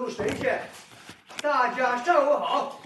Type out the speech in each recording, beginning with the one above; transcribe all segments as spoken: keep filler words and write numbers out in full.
诸神仙，大家上午好。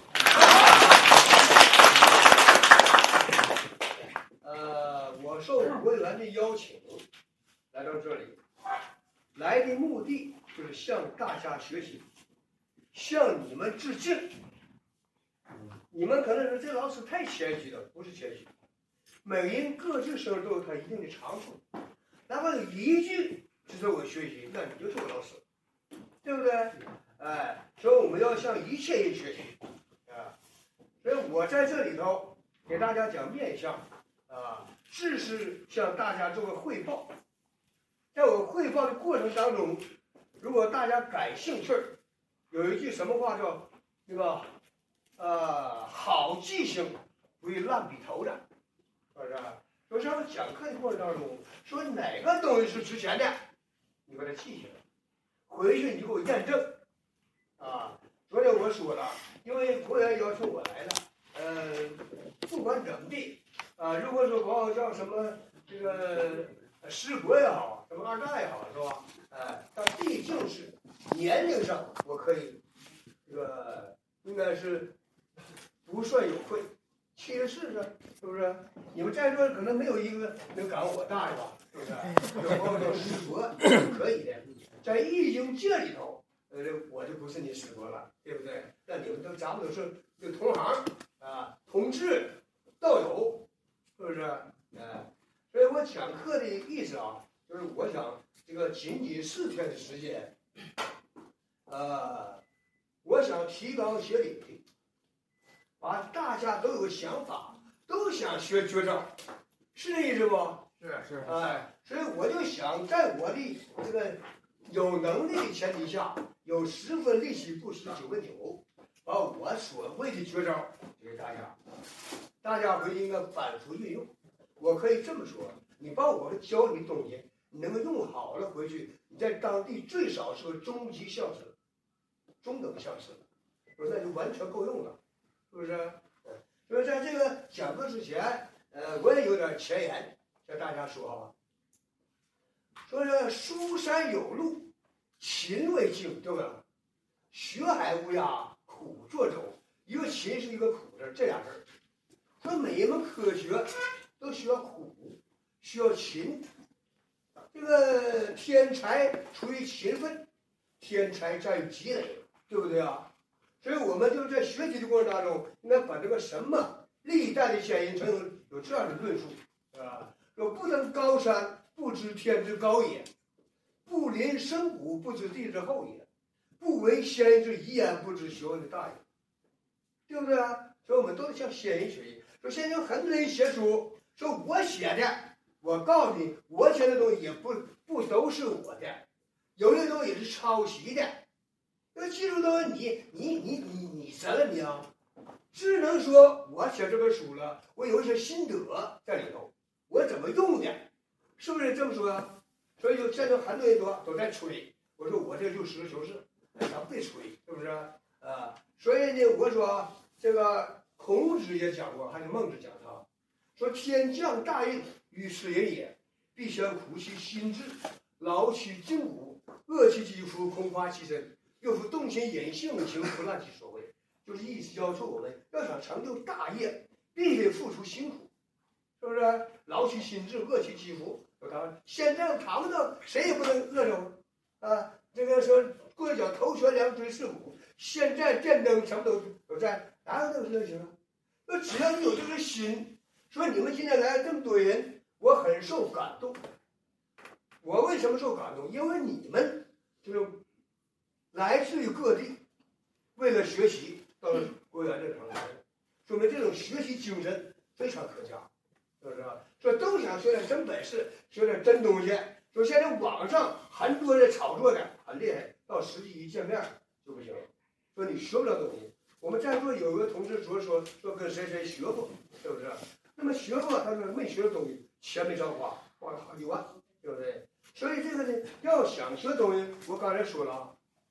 呃，我受国园的邀请来到这里，来的目的就是向大家学习，向你们致敬。你们可能说这老师太谦虚了，不是谦虚。每人各自身上都有他一定的长处，哪怕有一句值得我学习，那你就是我老师，对不对？哎，所以我们要向一切人学习啊。所以我在这里头给大家讲面相啊，只是向大家做个汇报。在我汇报的过程当中，如果大家感兴趣，有一句什么话叫那个呃好记性不与烂笔头的。是不是？说在我讲课的过程当中，说哪个东西是值钱的，你把它记下来，回去你就给我验证。啊，昨天我说了，因为国园要求我来了，呃，不管怎么地，啊，如果说把我叫什么这个师伯也好，什么二大也好，是吧？哎，但毕竟是年龄上我可以，这个应该是不算有愧。其实是是不是？你们在座可能没有一个能赶我大的吧？是不是？有朋友叫师伯可以的，在易经界里头，呃，我就不是你师伯了，对不对？那你们都咱们都是这同行啊，同志、道友，是不是？哎，所以我讲课的意思啊，就是我想这个仅仅四天的时间，呃，我想提纲挈领。把大家都有想法，都想学绝招，是这意思不？ 是是。 哎，所以我就想在我的这个有能力的前提下，有十分利息不失九分九，把我所谓的绝招给大家，大家回去应该反复运用。我可以这么说，你把我教你的东西，你能够用好了回去，你在当地最少是个中级相师，中等相师，我那就完全够用了。是不是？所以在这个讲课之前，呃，我也有点前言向大家说哈。说是书山有路，勤为径，对吧？学海无涯，苦作舟。一个勤是一个苦字，这俩字儿。说每一门科学都需要苦，需要勤。这个天才出于勤奋，天才在于积累，对不对啊？所以我们就在学习的过程当中，应该把这个什么历代的先人曾有有这样的论述，啊，说不登高山，不知天之高也；不临深谷，不知地之厚也；不闻先人之遗言，不知学问之大也。对不对啊？所以我们都向先人学习。说现在有很多人写书，说我写的，我告诉你，我写的东西也不不都是我的，有些东西也是抄袭的。那记住都是你你你你你谁了你啊？只能说我写这本书了，我有一些心得在里头，我怎么用的，是不是这么说啊？所以就现在很多人都都在吹，我说我这就实事求是，咱别吹，是不是啊？所以呢，我说这个孔子也讲过，还是孟子讲他说天降大任于斯人也，必先苦其心志，劳其筋骨，饿其肌肤，空乏其身。又复动其隐性情，不乱其所为，就是意思要求我们要想成就大业，必须付出辛苦，是不是？劳其心志，饿其肌肤。现在谈不到，谁也不能饿着啊！这个说过脚头悬梁锥刺股，现在电灯什么都都在，哪有那个热情啊？那只要你有这个心，说你们今天来这么多人，我很受感动。我为什么受感动？因为你们就是。来自于各地，为了学习到了国园这个城市，说明这种学习精神非常可嘉，是不是？说都想学点真本事，学点真东西。说现在网上很多人炒作的很厉害，到实际一见面就不行了。说你学不了东西。我们在座有一个同志说说说跟谁谁学过，是不是？那么学过，他说没学的东西，钱没少花，花了好几万，对不对？所以这个呢，要想学东西，我刚才说了啊。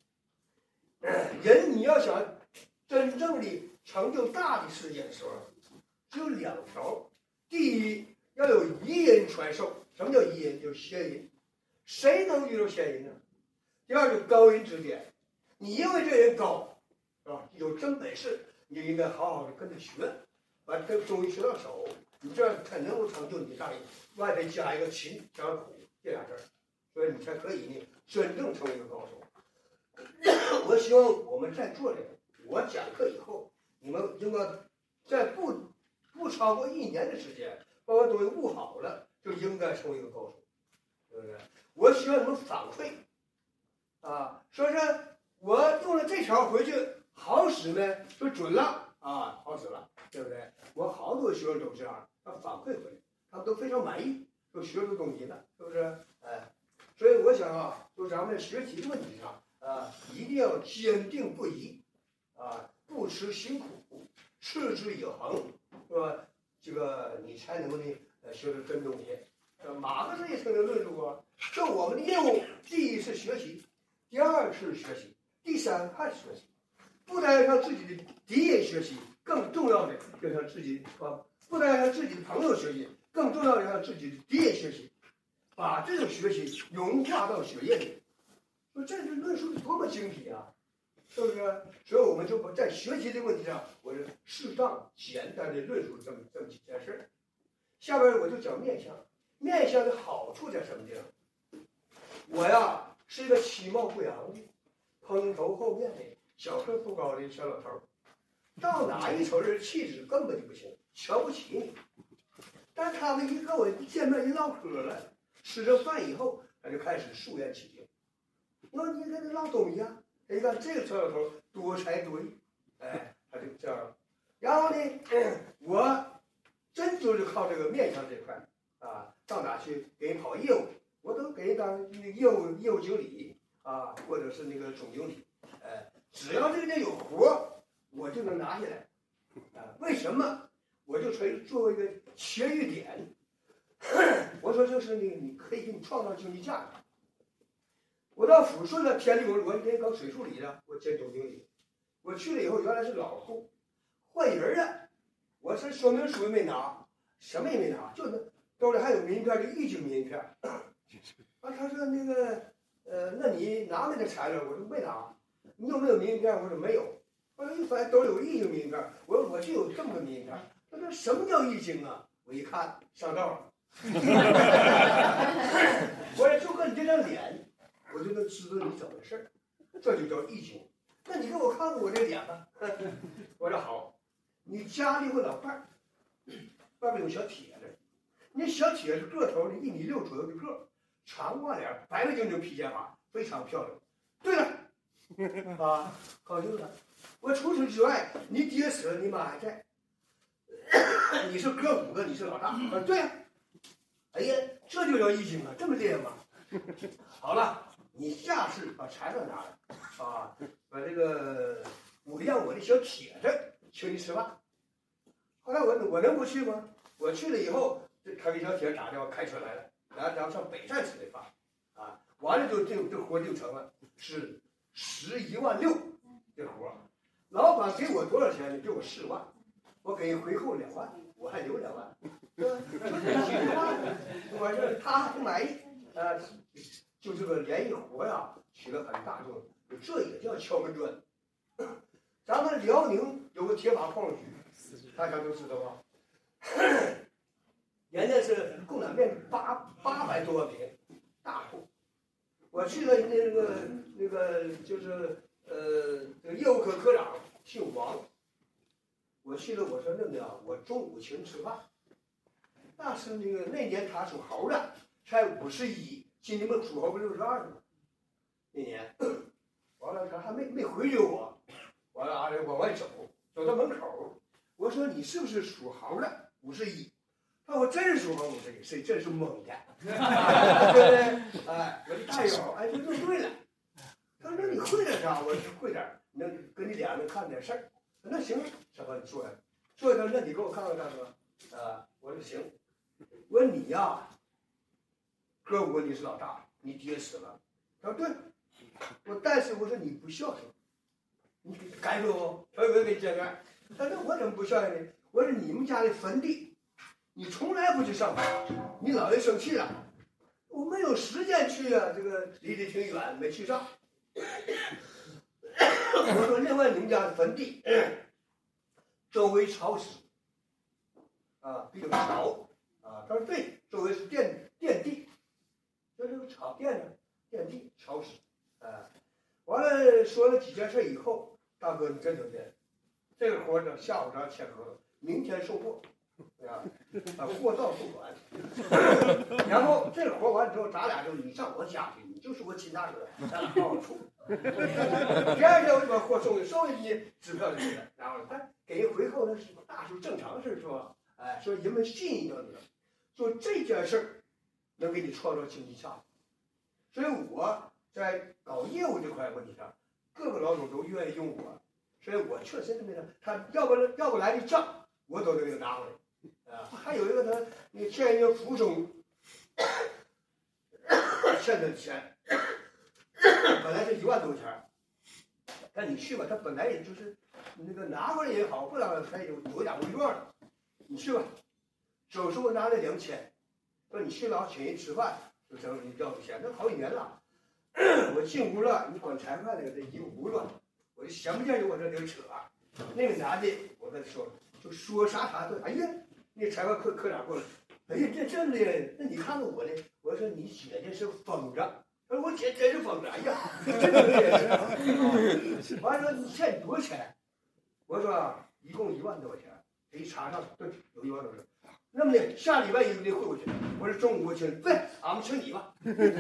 人你要想真正的成就大的事业的时候，只有两条。第一，要有遗人传授。什么叫遗人？就是先人。谁能遇到先人呢？第二，就高人指点。 你认为这人高，啊，有真本事，你就应该好好的跟他学，把这终于学到手，你这样才能够成就你的大业。外再加一个勤，加个苦，这俩字儿，所以你才可以呢真正成为一个高手。我希望我们在座的，我讲课以后，你们应该在不不超过一年的时间，把我东西悟好了，就应该成为一个高手，对不对？我希望你们反馈，啊，说是我用了这条回去好使呢，就准了啊，好使了，对不对？我好多学生都这样，他反馈回来，他们都非常满意，都学出东西了，是不是？哎，所以我想啊，就咱们学习的问题上啊，一定要坚定不移，啊，不辞辛苦，持之以恒，是吧？这个你才能够呢，呃，学出真东西。呃，马克思也曾经论述过，说我们的业务，第一是学习，第二是学习，第三还是学习。不但要向自己的敌人学习，更重要的要向自己啊，不但要向自己的朋友学习，更重要的要向自己的敌人学习，把这种学习融化到血液里。说这是论述的多么精辟啊，是不是？所以我们就在学习的问题上，我是适当简单的论述这么这么几件事。下边我就讲面相。面相的好处在什么地方？我呀是一个其貌不扬的、蓬头厚面的、小个不高的小老头，到哪一瞅人气质根本就不行，瞧不起你。但他们一跟我见面一唠嗑了，吃着饭以后，他就开始肃然起敬。那你跟他唠东西啊？一看这个小老头多才多艺，哎，他就这样。然后呢，嗯、我真就是靠这个面相这块啊。到哪去给人跑业务，我都给人当那个业务业务经理啊，或者是那个总经理，呃，只要这个人有活，我就能拿下来，啊，为什么？我就可以作为一个切入点，我说就是你你可以给你创造经济价值。我到抚顺了，天地我我那搞水处理的，我兼总经理，我去了以后原来是老户，换人了，我是说明书没拿，什么也没拿，就那。兜里还有名片，就一斤名片。啊，他说那个，呃，那你拿没这材料？我说没拿。你有没有名片？我说没有。我说一翻兜里有一斤名片，我说我就有这么个名片。他说什么叫一斤啊？我一看上道了。我说就跟你这张脸，我就能知道你怎么回事，这就叫一斤。那你给我看看我这脸吧。我说好，你家里有个老伴儿，外面有小铁子。那小铁是个头的，一米六左右的个，长瓜脸，白白净净披肩发，非常漂亮。对了，啊，高兴了。我除此之外，你爹死了，你妈还在，你是哥五个，你是老大。啊，对呀、啊。哎呀，这就叫义经啊，这么厉害吗？好了，你下次把材料拿来，啊，把这个我让我的小铁子请你吃饭。后来我我能不去吗？我去了以后。他给小铁打电话开车来了，然后咱们上北站吃的饭，啊，完了就这这活就成了，是十一万六，这活，老板给我多少钱呢？给我四万，我给回扣两万，我还留两万，对吧？我这他不满意，呃，就这个联谊活呀，起了很大作用，这也叫敲门砖。咱们辽宁有个铁马矿局，大家都知道吧？人家是共产面八八百多万平，大户。我去了那个那个就是呃这个业务科科长姓王，我去了我说那个我中午请吃饭，那是那个那年他属猴的，才五十一，今年们属猴不六十二吗？那年，完了他还没没回绝我，完了啊往外走，走到门口，我说你是不是属猴的？五十一。那我真是属猴，我这个谁真是猛的，对不对？哎，我的大友，哎，就就对了。他说你会点啥？我说会点，能跟你俩能看点事儿。那行，小何你坐下，坐下，那你给我看看大哥。啊，我说行。我说你呀，哥我你是老大，你爹死了。他说对。我但是我说你不孝顺，你该不不？他说给见面。他说我怎么不孝顺呢？我说你们家的坟地。你从来不去上班，你姥爷生气了，我没有时间去啊，这个离得挺远，没去上。 我说另外你们家的坟地周围潮湿啊，比较潮啊。他说对，周围是垫垫地，就这个草垫着垫地潮湿啊。完了说了几件事以后，大哥你真就对，这个活呢下午咱签合同，明天送货。啊，啊，货到付款。然后这个活完之后，咱俩就你上我家去，你就是我亲大哥，咱俩好好处。第二天我就把货送给送给你，支票就给了，然后他给回扣那是大数正常事是吧？哎，说人们信任你了，做这件事儿能给你创造经济价值。所以我在搞业务这块问题上，各个老总都愿意用我，所以我确实是那个，他要不要不来的账，我都得给他拿回来。啊，还有一个他那个欠一个福中欠的钱，本来是一万多钱，但你去吧，他本来也就是那个拿回来也好，不拿他有有点无用了。你去吧，手术拿了两千，说你去了请人吃饭，就整你要钱，那好几年了。我进屋了，你管裁判那个这一屋了，我就闲不见就往这里扯。那个男的，我跟他说，就说啥啥对，哎呀。那裁判科科长过来，哎呀，这真的，那你看看我的，我说你姐姐是疯子，他说我姐真是疯子，哎呀，真的，完了你欠你多少钱？我说一共一万多块钱，这一查上，对，有一万多钱。那么呢，下礼拜一得汇过去。我说中午我请，对，俺们请你吧。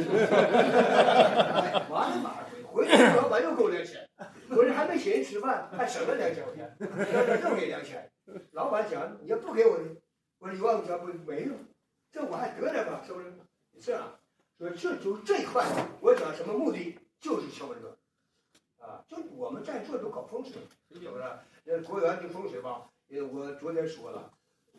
哎，完了马上回，回去老板又给我两千，我这还没请人吃饭，还省了两千块钱，又给两千。老板讲你要不给我的。我说一万块钱不没用，这我还得点吧，是不是？是啊，所以这就这一块，我讲什么目的，就是求这个，啊，就我们在座都搞风水，是不是？那国园这风水吧，呃，我昨天说了，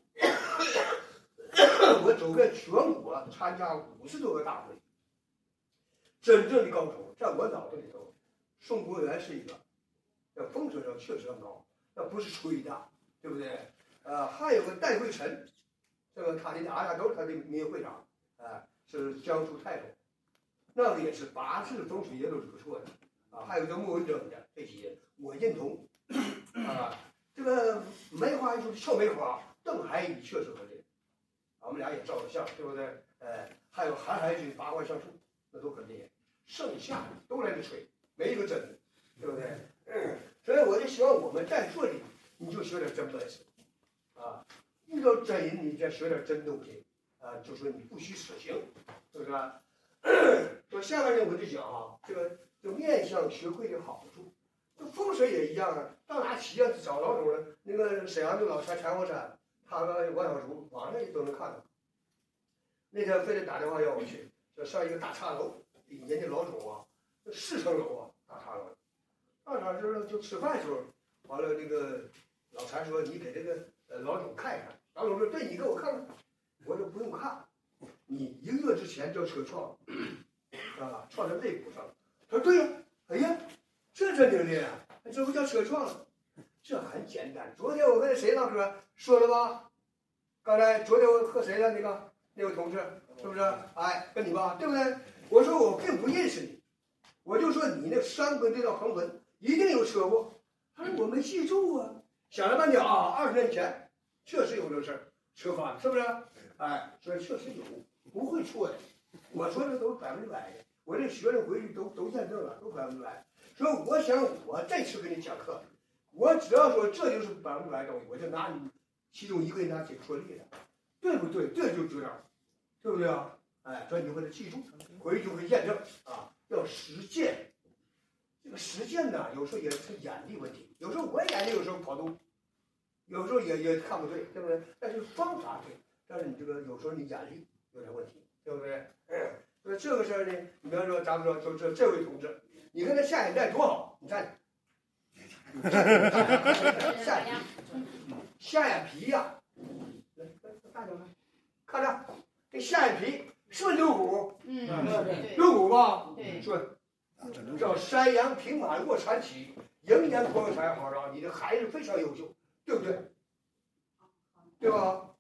我走遍全国参加五十多个大会，真正的高手，在我脑子里头，宋国元是一个，在风水上确实很高，那不是吹的，对不对？呃，还有个戴慧臣。这个他的俺俩都是他的民营会长，啊、呃，是江苏泰州，那个也是八字风水也都是不错的，啊，还有个莫文正的这些我认同，啊，这个梅花就是俏梅花，邓海宇确实和这个，我们俩也照了相，对不对？呃，还有韩海军八卦相术，那都很厉害，剩下的都来这吹，没一个真的，对不对？嗯，所以我就希望我们在座的你就学点真本事，啊。遇到真人，你再学点真东西，啊，就说你不虚此行，是不是？说下面呢，我就讲啊，这个就面向学会的好处，这风水也一样啊。到哪企业找老总了，那个沈阳的老柴柴火山，他个王小竹，网上都能看到。那天非得打电话要我去，就上一个大茶楼，人家老总啊，四层楼啊，大茶楼。到哪时候就吃饭时候，完了那个老柴说：“你给这个。”呃，老总看一看，老总说：“对，你给我看看。”我说：“不用看，你一个月之前就车撞，啊，撞在肋骨上了。”他说：“对呀，哎呀，这真灵的，这不叫车撞了？这很简单。昨天我跟谁唠嗑说了吧？刚才昨天我和谁了？那个那位同事是不是？哎，跟你吧，对不对？我说我并不认识你，我就说你那山根这道横纹一定有车祸。他说我没记住啊。”想了半天啊，二十年前确实有这事儿，车翻是不是？哎，所以确实有，不会错的。我说的都是百分之百的，我这学生回去都都验证了，都百分之百。所以我想我这次给你讲课，我只要说这就是百分之百的东西，我就拿你其中一个人拿举错例了，对不对？对就知道，对不对啊？哎，所以你会记住，回去就会验证啊，要实践。这个实践呢，有时候也是眼力问题，有时候我眼力有时候跑动。有时候也也看不对，对不对？但是方法对，但是你这个有时候你眼力有点问题，对不对？嗯，所以这个事儿呢，你比方说，咱们说，就这这位同志，你看他下眼袋多好，你看，下眼皮，下眼皮呀、啊，来来大点看，看着这下眼皮是不是溜骨？嗯，溜骨吧？对，是，叫山羊平满卧蚕起，迎年光彩好让你的孩子非常优秀。对不对？对吧？